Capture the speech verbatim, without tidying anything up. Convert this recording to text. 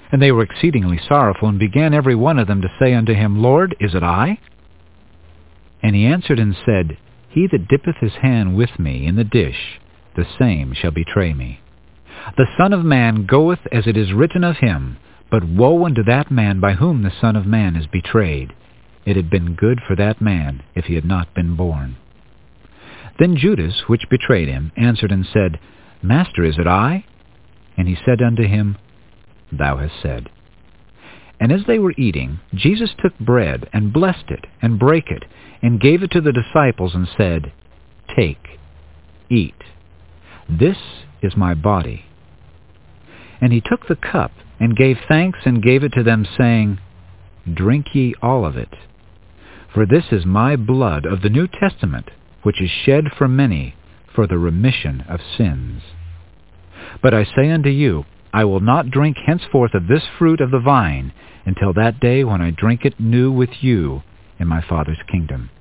And they were exceedingly sorrowful, and began every one of them to say unto him, Lord, is it I? And he answered and said, He that dippeth his hand with me in the dish, the same shall betray me. The Son of Man goeth as it is written of him, but woe unto that man by whom the Son of Man is betrayed. It had been good for that man if he had not been born. Then Judas, which betrayed him, answered and said, Master, is it I? And he said unto him, Thou hast said. And as they were eating, Jesus took bread, and blessed it, and brake it, and gave it to the disciples, and said, Take, eat. This is my body. And he took the cup, and gave thanks, and gave it to them, saying, Drink ye all of it. For this is my blood of the New Testament, which is shed for many for the remission of sins. But I say unto you, I will not drink henceforth of this fruit of the vine, until that day when I drink it new with you in my Father's kingdom.